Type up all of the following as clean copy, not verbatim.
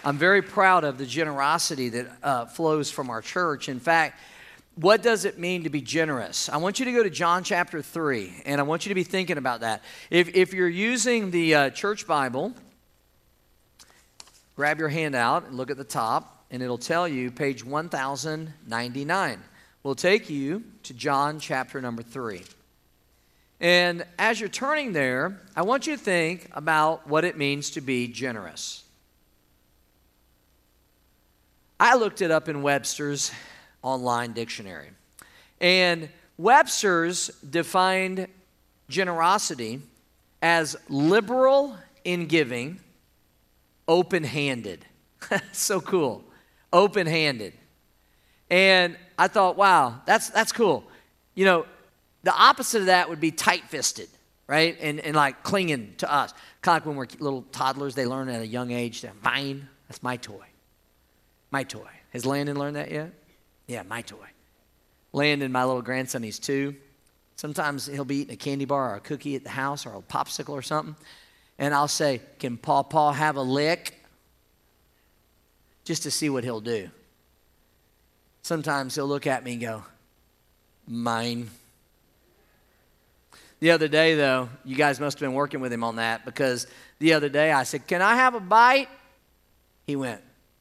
I'm very proud of the generosity that flows from our church. In fact, what does it mean to be generous? I want you to go to John chapter 3, and I want you to be thinking about that. If you're using the church Bible, grab your handout and look at the top, and it'll tell you page 1099. We'll take you to John chapter number 3. And as you're turning there, I want you to think about what it means to be generous. I looked it up in Webster's online dictionary. And Webster's defined generosity as liberal in giving, open-handed. So cool. Open-handed. And I thought, wow, that's cool. You know, the opposite of that would be tight-fisted, right? And like clinging to us. Kind of like when we're little toddlers, they learn at a young age that mine, that's my toy. My toy. Has Landon learned that yet? Yeah, my toy. Landon, my little grandson, he's 2. Sometimes he'll be eating a candy bar or a cookie at the house or a popsicle or something. And I'll say, can Paw have a lick? Just to see what he'll do. Sometimes he'll look at me and go, mine. The other day, though, you guys must have been working with him on that, because the other day I said, can I have a bite? He went.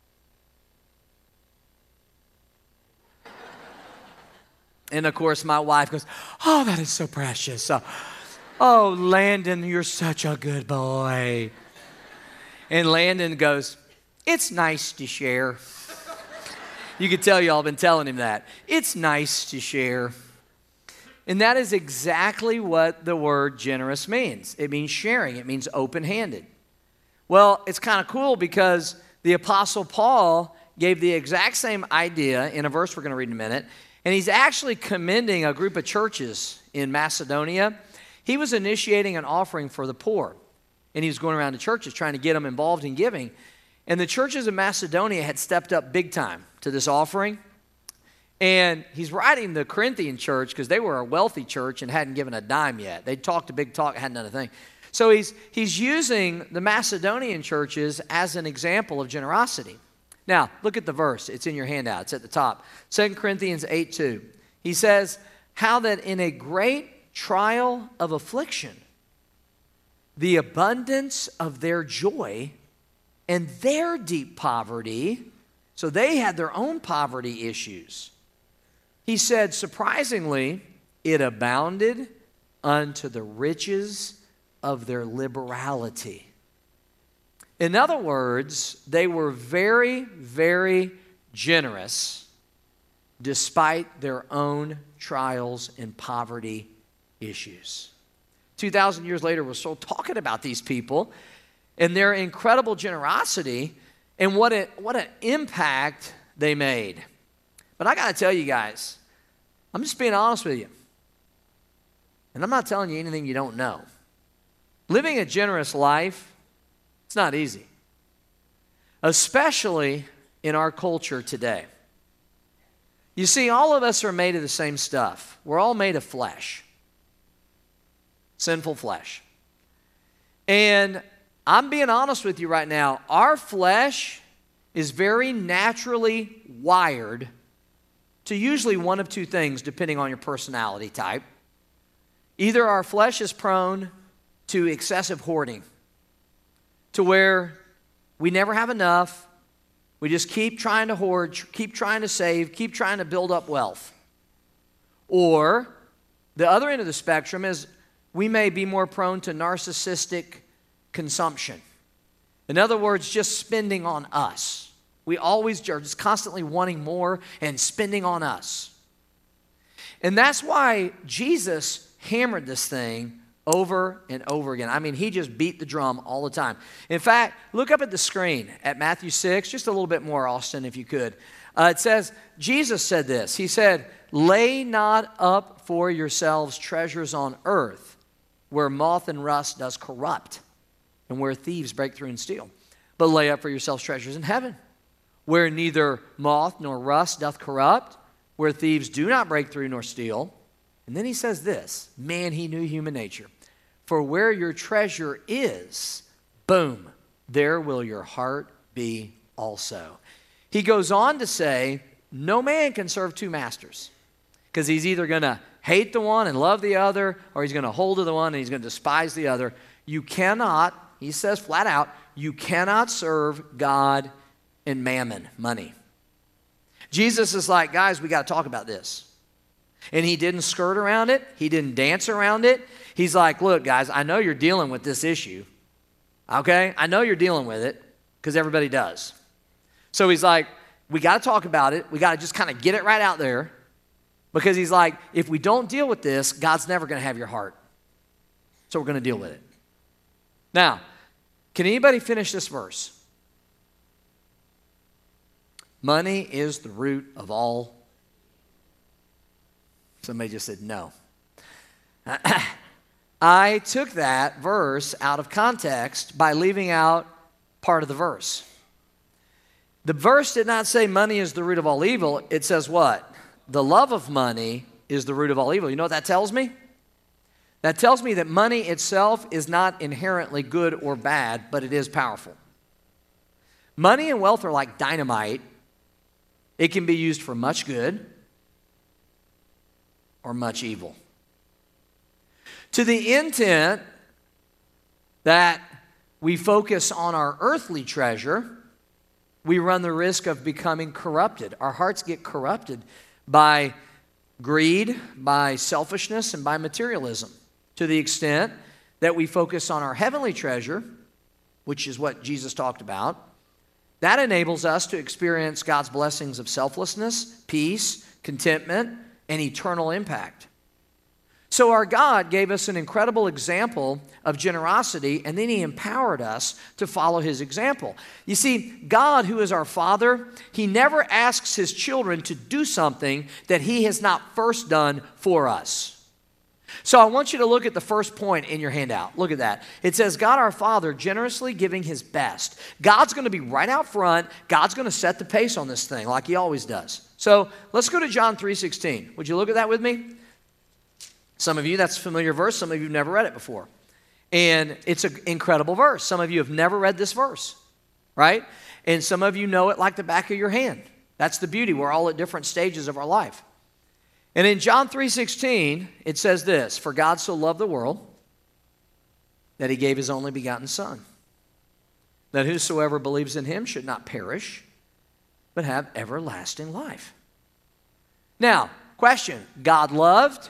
And, of course, my wife goes, oh, that is so precious. Oh, Landon, you're such a good boy. And Landon goes, it's nice to share. You can tell y'all been telling him that. It's nice to share. And that is exactly what the word generous means. It means sharing. It means open-handed. Well, it's kind of cool because the Apostle Paul gave the exact same idea in a verse we're going to read in a minute. And he's actually commending a group of churches in Macedonia. He was initiating an offering for the poor. And he was going around to churches trying to get them involved in giving. And the churches of Macedonia had stepped up big time to this offering. And he's writing the Corinthian church because they were a wealthy church and hadn't given a dime yet. They'd talked a big talk, hadn't done a thing. So he's using the Macedonian churches as an example of generosity. Now, look at the verse. It's in your handout. It's at the top. 2 Corinthians 8:2. He says, how that in a great trial of affliction, the abundance of their joy and their deep poverty, so they had their own poverty issues. He said, surprisingly, it abounded unto the riches of their liberality. In other words, they were very, very generous despite their own trials and poverty issues. 2,000 years later, we're still talking about these people and their incredible generosity and what an impact they made. But I got to tell you guys, I'm just being honest with you. And I'm not telling you anything you don't know. Living a generous life, it's not easy. Especially in our culture today. You see, all of us are made of the same stuff. We're all made of flesh. Sinful flesh. And I'm being honest with you right now. Our flesh is very naturally wired to usually one of two things, depending on your personality type. Either our flesh is prone to excessive hoarding, to where we never have enough. We just keep trying to hoard, keep trying to save, keep trying to build up wealth. Or the other end of the spectrum is we may be more prone to narcissistic consumption. In other words, just spending on us. We always are just constantly wanting more and spending on us. And that's why Jesus hammered this thing over and over again. I mean, he just beat the drum all the time. In fact, look up at the screen at Matthew 6, just a little bit more, Austin, if you could. It says, Jesus said this. He said, lay not up for yourselves treasures on earth, where moth and rust does corrupt, and where thieves break through and steal. But lay up for yourselves treasures in heaven, where neither moth nor rust doth corrupt, where thieves do not break through nor steal. And then he says this, man, he knew human nature. For where your treasure is, boom, there will your heart be also. He goes on to say, no man can serve two masters, because he's either going to hate the one and love the other, or he's going to hold to the one and he's going to despise the other. You cannot, he says flat out, you cannot serve God and mammon, money. Jesus is like, guys, we got to talk about this. And he didn't skirt around it. He didn't dance around it. He's like, look, guys, I know you're dealing with this issue. Okay? I know you're dealing with it, because everybody does. So he's like, we got to talk about it. We got to just kind of get it right out there. Because he's like, if we don't deal with this, God's never going to have your heart. So we're going to deal with it. Now, can anybody finish this verse? Money is the root of all. Somebody just said no. I took that verse out of context by leaving out part of the verse. The verse did not say money is the root of all evil. It says what? The love of money is the root of all evil. You know what that tells me? That tells me that money itself is not inherently good or bad, but it is powerful. Money and wealth are like dynamite. It can be used for much good or much evil. To the intent that we focus on our earthly treasure, we run the risk of becoming corrupted. Our hearts get corrupted by greed, by selfishness, and by materialism. To the extent that we focus on our heavenly treasure, which is what Jesus talked about, that enables us to experience God's blessings of selflessness, peace, contentment, and eternal impact. So our God gave us an incredible example of generosity, and then he empowered us to follow his example. You see, God, who is our Father, he never asks his children to do something that he has not first done for us. So I want you to look at the first point in your handout. Look at that. It says, God our Father generously giving his best. God's going to be right out front. God's going to set the pace on this thing like he always does. So let's go to John 3:16. Would you look at that with me? Some of you, that's a familiar verse. Some of you have never read it before. And it's an incredible verse. Some of you have never read this verse, right? And some of you know it like the back of your hand. That's the beauty. We're all at different stages of our life. And in John 3:16, it says this, for God so loved the world that he gave his only begotten Son, that whosoever believes in him should not perish, but have everlasting life. Now, question, God loved,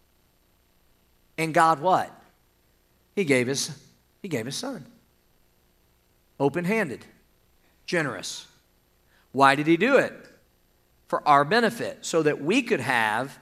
and God what? He gave his Son. Open-handed, generous. Why did he do it? For our benefit, so that we could have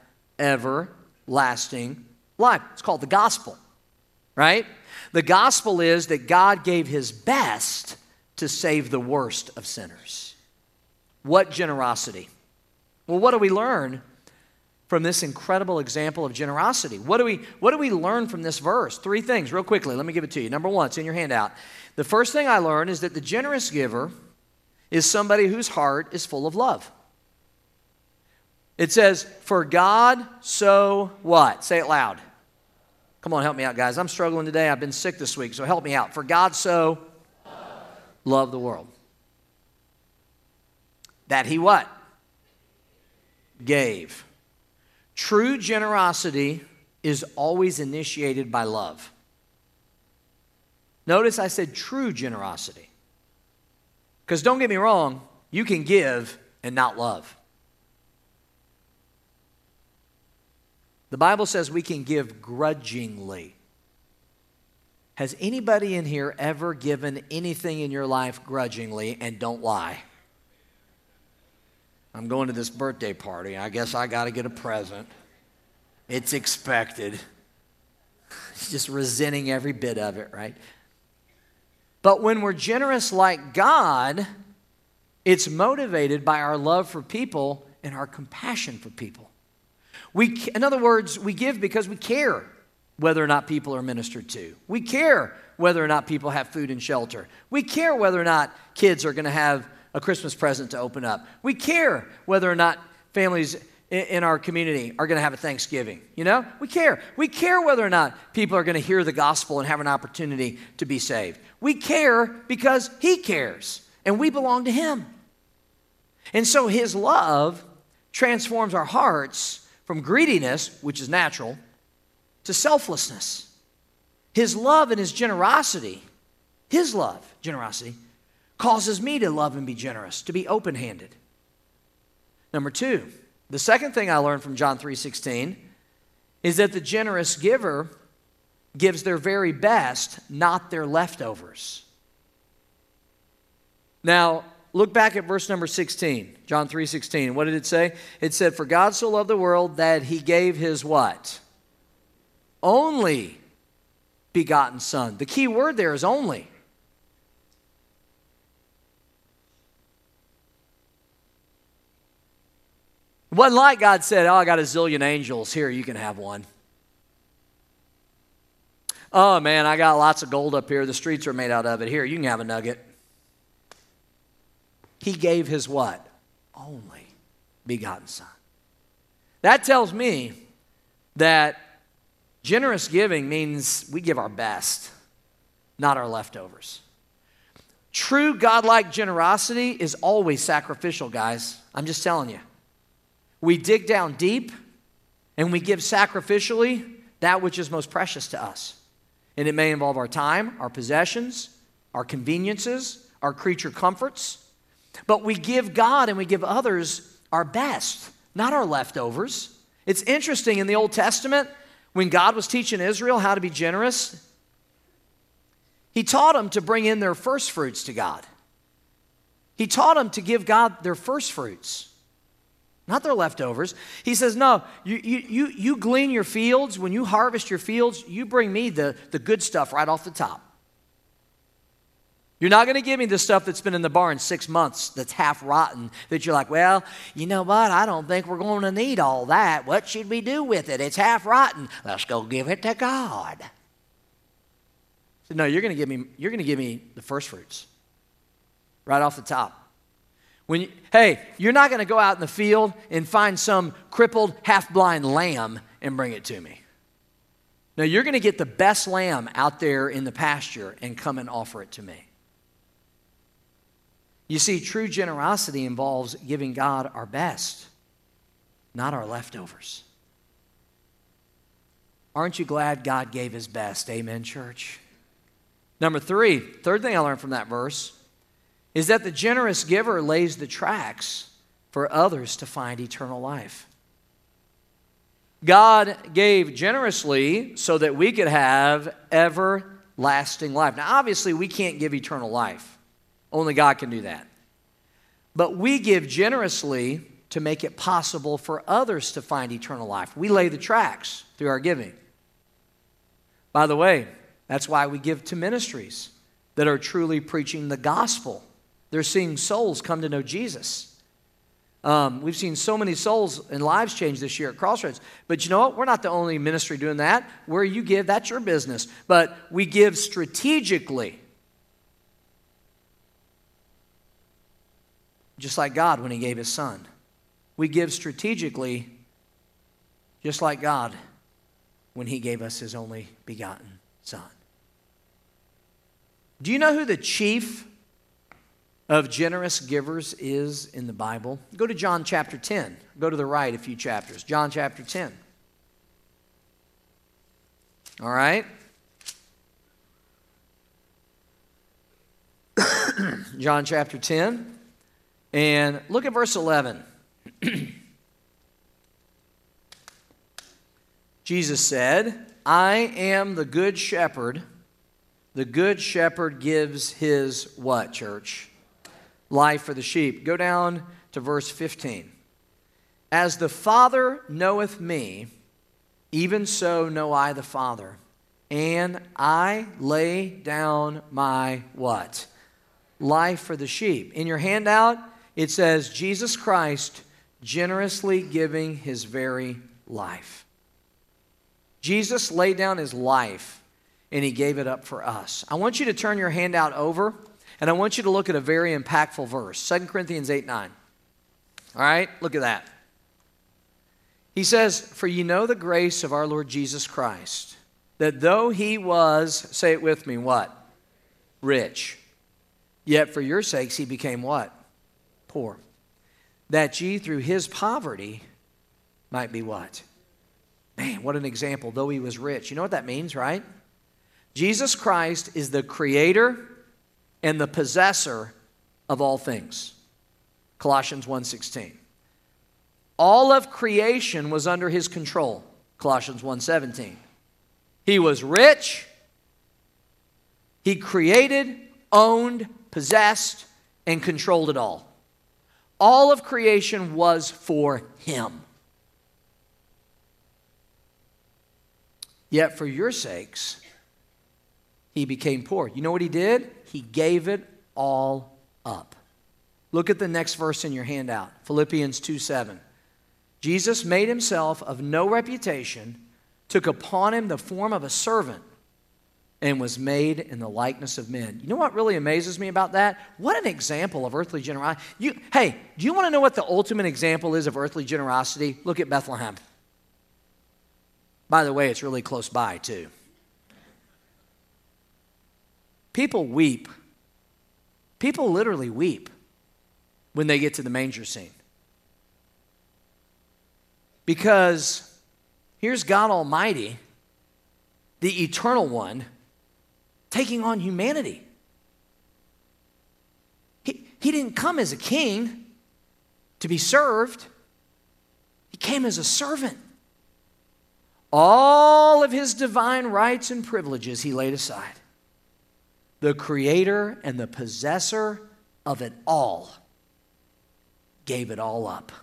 everlasting life. It's called the gospel, right? The gospel is that God gave his best to save the worst of sinners. What generosity? Well, what do we learn from this incredible example of generosity? What do we learn from this verse? Three things, real quickly. Let me give it to you. Number one, it's in your handout. The first thing I learned is that the generous giver is somebody whose heart is full of love. It says, for God so what? Say it loud. Come on, help me out, guys. I'm struggling today. I've been sick this week, so help me out. For God so loved the world. That he what? Gave. True generosity is always initiated by love. Notice I said true generosity. Because don't get me wrong, you can give and not love. The Bible says we can give grudgingly. Has anybody in here ever given anything in your life grudgingly? And don't lie. I'm going to this birthday party. I guess I got to get a present. It's expected. Just resenting every bit of it, right? But when we're generous like God, it's motivated by our love for people and our compassion for people. In other words, we give because we care whether or not people are ministered to. We care whether or not people have food and shelter. We care whether or not kids are going to have a Christmas present to open up. We care whether or not families in our community are going to have a Thanksgiving. You know, we care. We care whether or not people are going to hear the gospel and have an opportunity to be saved. We care because he cares. and we belong to him. And so his love transforms our hearts from greediness, which is natural, to selflessness. His love and his generosity, causes me to love and be generous, to be open-handed. Number two, the second thing I learned from John 3:16 is that the generous giver gives their very best, not their leftovers. Now, look back at verse number 16, John 3:16. What did it say? It said, "For God so loved the world that he gave his" what? Only begotten Son. The key word there is only. It wasn't like God said, "Oh, I got a zillion angels. Here, you can have one." "Oh, man, I got lots of gold up here. The streets are made out of it. Here, you can have a nugget." He gave his what? Only begotten Son. That tells me that generous giving means we give our best, not our leftovers. True godlike generosity is always sacrificial, guys. I'm just telling you. We dig down deep and we give sacrificially that which is most precious to us. And it may involve our time, our possessions, our conveniences, our creature comforts. But we give God and we give others our best, not our leftovers. It's interesting in the Old Testament, when God was teaching Israel how to be generous, he taught them to bring in their first fruits to God. He taught them to give God their first fruits, not their leftovers. He says, no, you glean your fields. When you harvest your fields, you bring me the good stuff right off the top. You're not going to give me the stuff that's been in the barn 6 months that's half rotten, that you're like, well, you know what? I don't think we're going to need all that. What should we do with it? It's half rotten. Let's go give it to God. So no, you're going to give me the first fruits right off the top. You're not going to go out in the field and find some crippled, half-blind lamb and bring it to me. No, you're going to get the best lamb out there in the pasture and come and offer it to me. You see, true generosity involves giving God our best, not our leftovers. Aren't you glad God gave his best? Amen, church. Number three, third thing I learned from that verse is that the generous giver lays the tracks for others to find eternal life. God gave generously so that we could have everlasting life. Now, obviously, we can't give eternal life. Only God can do that. But we give generously to make it possible for others to find eternal life. We lay the tracks through our giving. By the way, that's why we give to ministries that are truly preaching the gospel. They're seeing souls come to know Jesus. We've seen so many souls and lives change this year at Crossroads. But you know what? We're not the only ministry doing that. Where you give, that's your business. But we give strategically. Just like God when he gave his Son. We give strategically just like God when he gave us his only begotten Son. Do you know who the chief of generous givers is in the Bible? Go to John chapter 10. Go to the right a few chapters. John chapter 10. All right? John chapter 10. And look at verse 11. Jesus said, "I am the good shepherd. The good shepherd gives his" what, church? "Life for the sheep." Go down to verse 15. "As the Father knoweth me, even so know I the Father. And I lay down my" what? "Life for the sheep." In your handout, it says Jesus Christ generously giving his very life. Jesus laid down his life and he gave it up for us. I want you to turn your handout over and I want you to look at a very impactful verse, 2 Corinthians 8:9. All right, look at that. He says, "For ye know the grace of our Lord Jesus Christ, that though he was," say it with me, what? "Rich." Yet for your sakes he became what? Poor. That ye through his poverty might be what? Man, what an example. Though he was rich. You know what that means, right? Jesus Christ is the creator and the possessor of all things. Colossians 1:16. All of creation was under his control. Colossians 1:17. He was rich. He created, owned, possessed, and controlled it all. All of creation was for him. Yet for your sakes, he became poor. You know what he did? He gave it all up. Look at the next verse in your handout, Philippians 2:7. Jesus made himself of no reputation, took upon him the form of a servant, and was made in the likeness of men. You know what really amazes me about that? What an example of earthly generosity. Hey, do you want to know what the ultimate example is of earthly generosity? Look at Bethlehem. By the way, it's really close by, too. People weep. People literally weep when they get to the manger scene. Because here's God Almighty, the eternal one, taking on humanity. He didn't come as a king to be served. He came as a servant. All of his divine rights and privileges he laid aside. The creator and the possessor of it all gave it all up.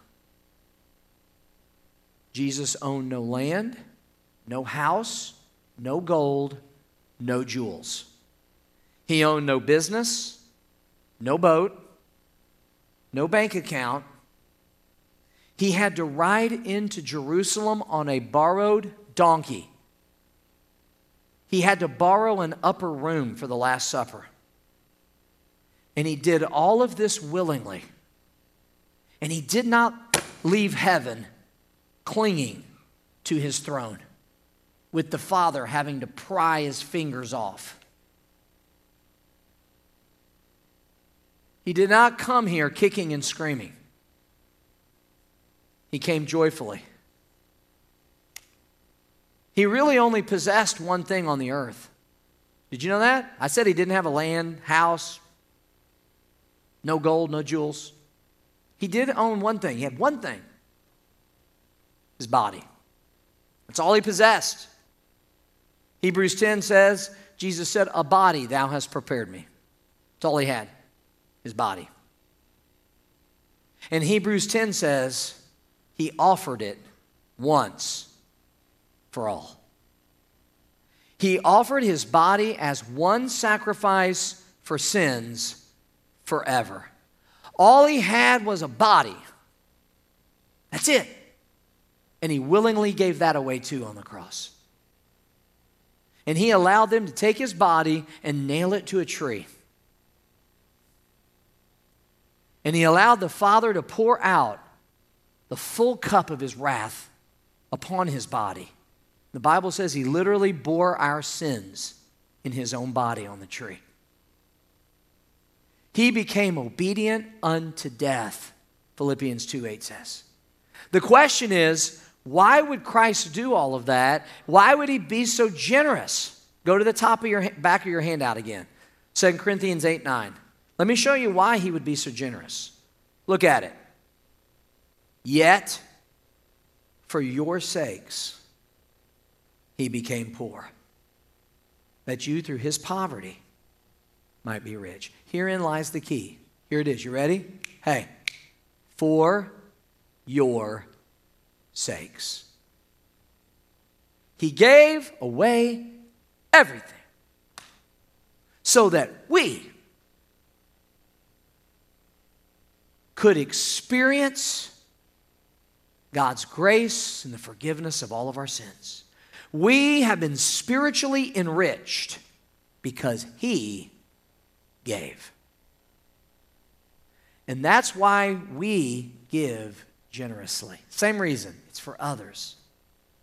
Jesus owned no land, no house, no gold, no jewels. He owned no business, no boat, no bank account. He had to ride into Jerusalem on a borrowed donkey. He had to borrow an upper room for the Last Supper. And he did all of this willingly. And he did not leave heaven clinging to his throne, with the Father having to pry his fingers off. He did not come here kicking and screaming. He came joyfully. He really only possessed one thing on the earth. Did you know that? I said he didn't have a land, house, no gold, no jewels. He did own one thing. He had one thing. His body. That's all he possessed. Hebrews 10 says, Jesus said, a body thou hast prepared me. That's all he had, his body. And Hebrews 10 says, he offered it once for all. He offered his body as one sacrifice for sins forever. All he had was a body. That's it. And he willingly gave that away too on the cross. And he allowed them to take his body and nail it to a tree. And he allowed the Father to pour out the full cup of his wrath upon his body. The Bible says he literally bore our sins in his own body on the tree. He became obedient unto death, Philippians 2:8 says. The question is, why would Christ do all of that? Why would he be so generous? Go to the top of your back of your handout again. 2 Corinthians 8:9. Let me show you why he would be so generous. Look at it. Yet, for your sakes, he became poor, that you through his poverty might be rich. Herein lies the key. Here it is. You ready? Hey, for your sakes. He gave away everything so that we could experience God's grace and the forgiveness of all of our sins. We have been spiritually enriched because he gave. And that's why we give generously. Same reason. It's for others.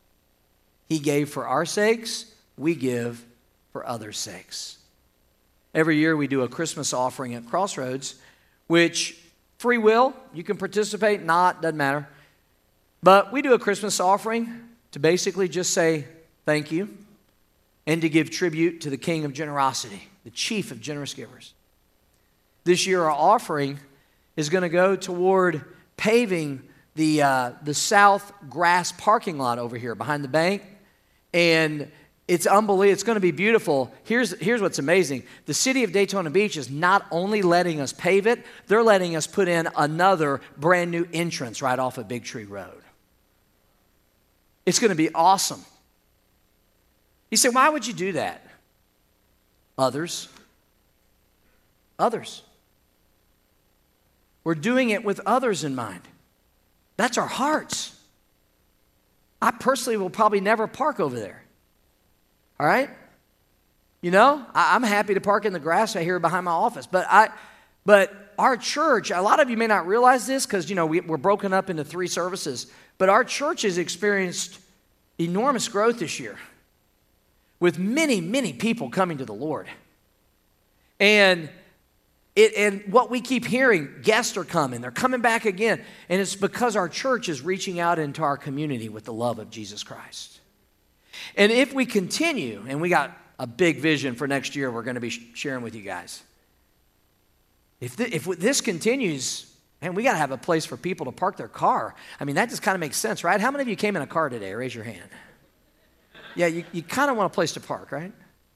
He gave for our sakes. We give for others' sakes. every year we do a Christmas offering at Crossroads, which free will, you can participate, not, doesn't matter. But we do a Christmas offering to basically just say thank you and to give tribute to the King of generosity, the chief of generous givers. This year our offering is going to go toward paving the south grass parking lot over here behind the bank. And it's unbelievable. It's going to be beautiful. Here's what's amazing. The city of Daytona Beach is not only letting us pave it, they're letting us put in another brand new entrance right off of Big Tree Road. It's going to be awesome. You say, why would you do that? Others. Others. We're doing it with others in mind. That's our hearts. I personally will probably never park over there. All right? You know, I'm happy to park in the grass right here behind my office. But our church, a lot of you may not realize this because, you know, we're broken up into 3 services. But our church has experienced enormous growth this year with many, many people coming to the Lord. And what we keep hearing, guests are coming. They're coming back again. And it's because our church is reaching out into our community with the love of Jesus Christ. And if we continue, and we got a big vision for next year we're going to be sharing with you guys. If this continues, and we got to have a place for people to park their car. I mean, that just kind of makes sense, right? How many of you came in a car today? Raise your hand. Yeah, you kind of want a place to park, right?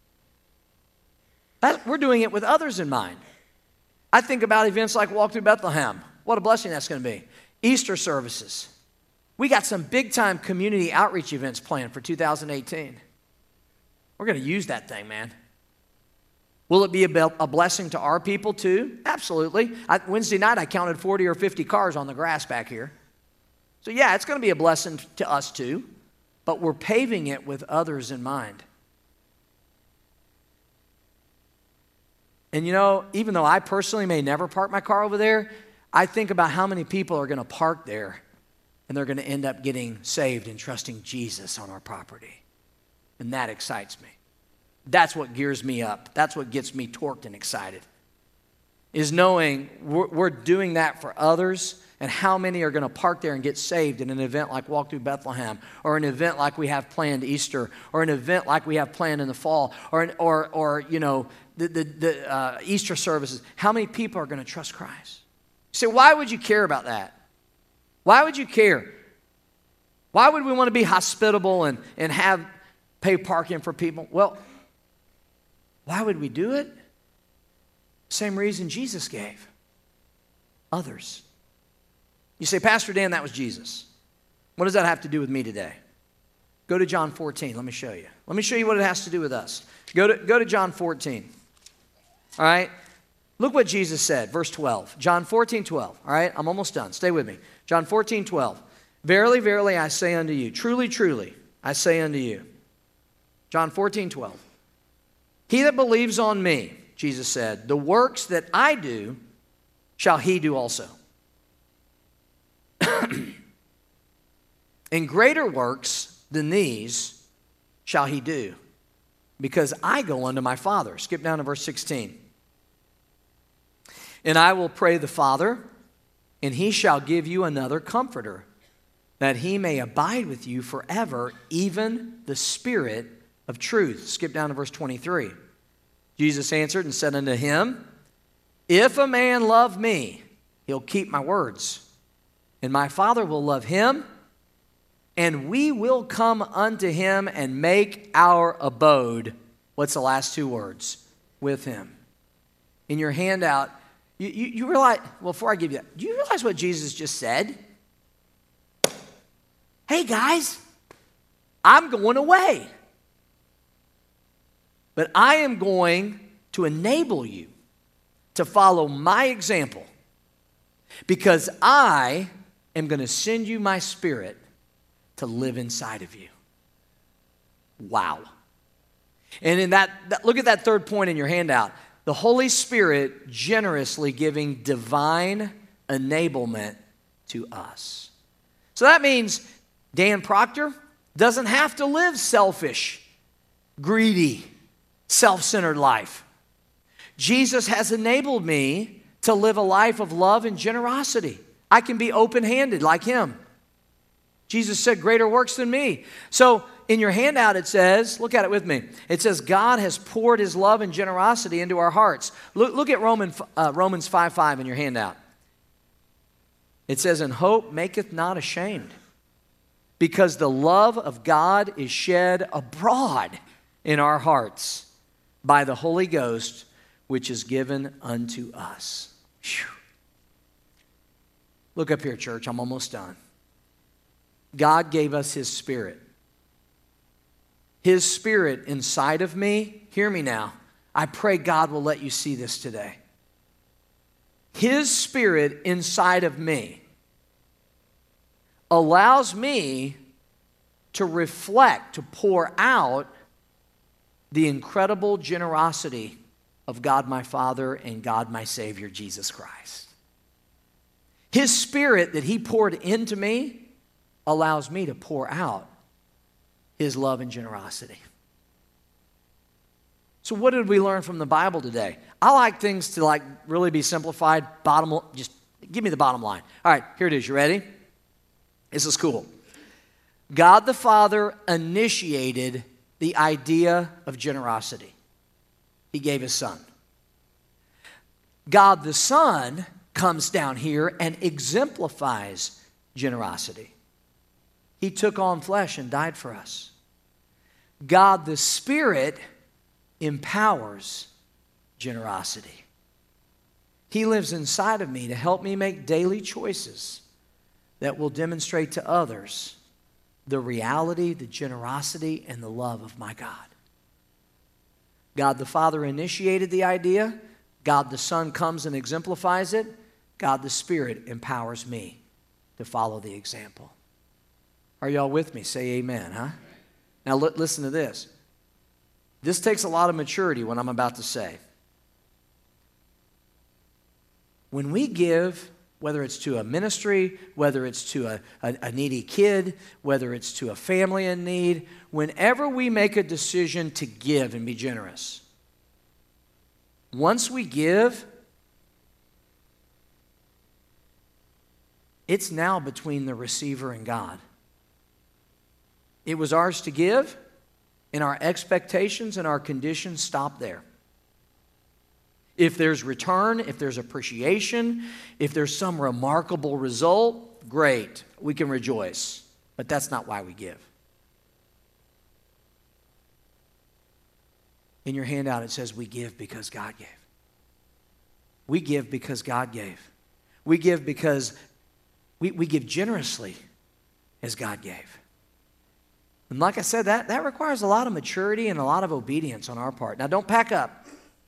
We're doing it with others in mind. I think about events like Walk Through Bethlehem. What a blessing that's going to be. Easter services. We got some big-time community outreach events planned for 2018. We're going to use that thing, man. Will it be a blessing to our people too? Absolutely. Wednesday night, I counted 40 or 50 cars on the grass back here. So yeah, it's going to be a blessing to us too, but we're paving it with others in mind. And you know, even though I personally may never park my car over there, I think about how many people are going to park there and they're going to end up getting saved and trusting Jesus on our property. And that excites me. That's what gears me up. That's what gets me torqued and excited, is knowing we're doing that for others and how many are going to park there and get saved in an event like Walk Through Bethlehem, or an event like we have planned Easter, or an event like we have planned in the fall, or you know, the Easter services. How many people are going to trust Christ? You say, why would you care about that? Why would you care? Why would we want to be hospitable and pay parking for people? Well, why would we do it? Same reason Jesus gave. Others. You say, Pastor Dan, that was Jesus. What does that have to do with me today? Go to John 14. Let me show you. Let me show you what it has to do with us. Go to John 14. All right? Look what Jesus said, verse 12. John 14, 12. All right? I'm almost done. Stay with me. John 14, 12. Verily, verily, I say unto you, truly, truly, I say unto you. John 14, 12. He that believes on me, Jesus said, the works that I do shall he do also. And greater works than these shall he do, because I go unto my Father. Skip down to verse 16. And I will pray the Father, and he shall give you another comforter, that he may abide with you forever, even the Spirit of truth. Skip down to verse 23. Jesus answered and said unto him, if a man love me, he'll keep my words, and my Father will love him, and we will come unto him and make our abode. What's the last 2 words? With him. In your handout, you realize, well, before I give you that, do you realize what Jesus just said? Hey guys, I'm going away. But I am going to enable you to follow my example, because I am going to send you my Spirit to live inside of you. Wow. And in that, look at that third point in your handout. The Holy Spirit generously giving divine enablement to us. So that means Dan Proctor doesn't have to live selfish, greedy, self-centered life. Jesus has enabled me to live a life of love and generosity. I can be open-handed like him. Jesus said, greater works than me. So in your handout it says, look at it with me. It says, God has poured his love and generosity into our hearts. Look at Romans 5:5 in your handout. It says, and hope maketh not ashamed, because the love of God is shed abroad in our hearts by the Holy Ghost, which is given unto us. Whew. Look up here, church. I'm almost done. God gave us his Spirit. His Spirit inside of me, hear me now. I pray God will let you see this today. His Spirit inside of me allows me to reflect, to pour out the incredible generosity of God my Father and God my Savior, Jesus Christ. His Spirit that he poured into me allows me to pour out his love and generosity. So what did we learn from the Bible today? I like things to really be simplified. Just give me the bottom line. All right, here it is. You ready? This is cool. God the Father initiated the idea of generosity. He gave his Son. God the Son comes down here and exemplifies generosity. He took on flesh and died for us. God the Spirit empowers generosity. He lives inside of me to help me make daily choices that will demonstrate to others the reality, the generosity, and the love of my God. God the Father initiated the idea. God the Son comes and exemplifies it. God the Spirit empowers me to follow the example. Are y'all with me? Say amen, huh? Now listen to this. This takes a lot of maturity, what I'm about to say. When we give, whether it's to a ministry, whether it's to a needy kid, whether it's to a family in need, whenever we make a decision to give and be generous, once we give, it's now between the receiver and God. It was ours to give, and our expectations and our conditions stop there. If there's return, if there's appreciation, if there's some remarkable result, great, we can rejoice. But that's not why we give. In your handout it says we give because God gave. We give because God gave. We give because we give generously as God gave. And like I said, that requires a lot of maturity and a lot of obedience on our part. Now, don't pack up.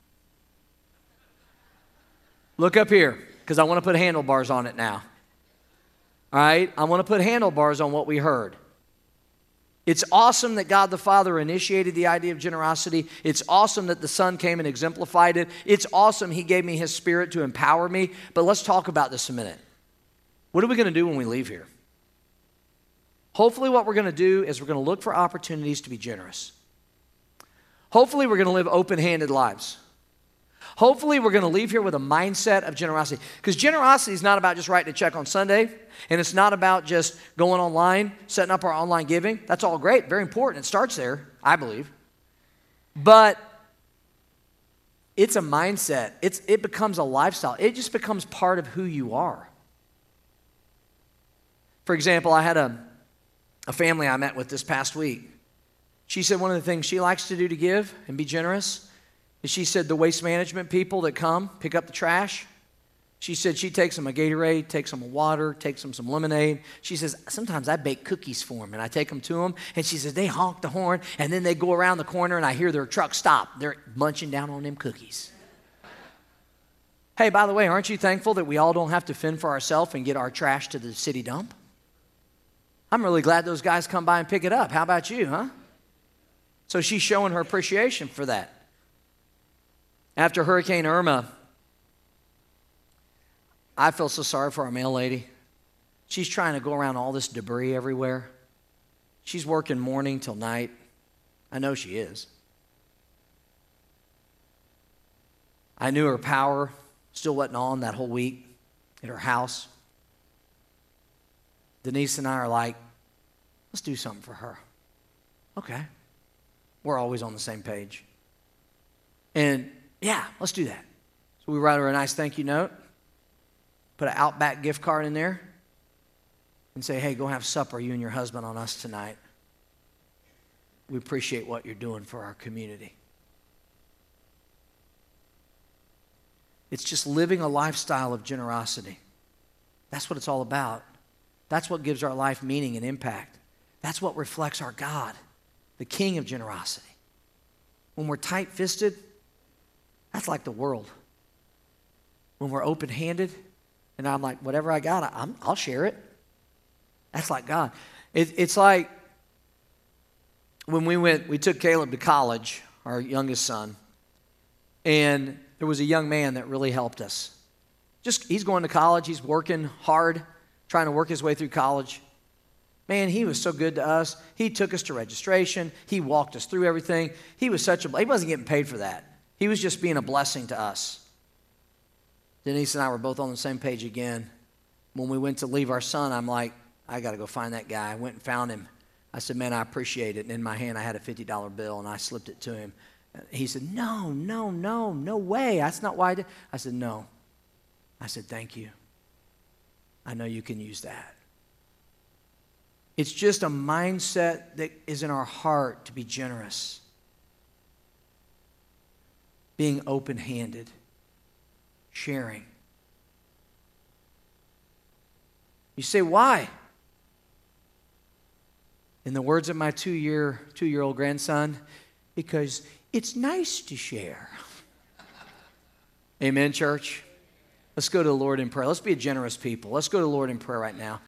Look up here, because I want to put handlebars on it now. All right? I want to put handlebars on what we heard. It's awesome that God the Father initiated the idea of generosity. It's awesome that the Son came and exemplified it. It's awesome he gave me his Spirit to empower me. But let's talk about this a minute. What are we going to do when we leave here? Hopefully what we're going to do is we're going to look for opportunities to be generous. Hopefully we're going to live open-handed lives. Hopefully we're going to leave here with a mindset of generosity. Because generosity is not about just writing a check on Sunday, and it's not about just going online, setting up our online giving. That's all great, very important. It starts there, I believe. But it's a mindset. It becomes a lifestyle. It just becomes part of who you are. For example, I had a family I met with this past week. She said one of the things she likes to do to give and be generous is she said the waste management people that come pick up the trash, she said she takes them a Gatorade, takes them a water, takes them some lemonade. She says, sometimes I bake cookies for them and I take them to them. And she says, they honk the horn and then they go around the corner and I hear their truck stop. They're munching down on them cookies. Hey, by the way, aren't you thankful that we all don't have to fend for ourselves and get our trash to the city dump? I'm really glad those guys come by and pick it up. How about you, huh? So she's showing her appreciation for that. After Hurricane Irma, I feel so sorry for our mail lady. She's trying to go around all this debris everywhere. She's working morning till night. I know she is. I knew her power still wasn't on that whole week at her house. Denise and I are like, let's do something for her. Okay. We're always on the same page. And yeah, let's do that. So we write her a nice thank you note, put an Outback gift card in there, and say, hey, go have supper, you and your husband, on us tonight. We appreciate what you're doing for our community. It's just living a lifestyle of generosity. That's what it's all about. That's what gives our life meaning and impact. That's what reflects our God, the King of generosity. When we're tight-fisted, that's like the world. When we're open-handed, and I'm like, whatever I got, I'll share it. That's like God. It's like when we took Caleb to college, our youngest son, and there was a young man that really helped us. He's going to college, he's working hard, trying to work his way through college. Man, he was so good to us. He took us to registration. He walked us through everything. He wasn't getting paid for that. He was just being a blessing to us. Denise and I were both on the same page again. When we went to leave our son, I'm like, I got to go find that guy. I went and found him. I said, man, I appreciate it. And in my hand, I had a $50 bill, and I slipped it to him. He said, no way. That's not why I did. I said, no. I said, thank you. I know you can use that. It's just a mindset that is in our heart to be generous. Being open-handed. Sharing. You say, why? In the words of my two-year-old grandson, because it's nice to share. Amen, church? Let's go to the Lord in prayer. Let's be a generous people. Let's go to the Lord in prayer right now.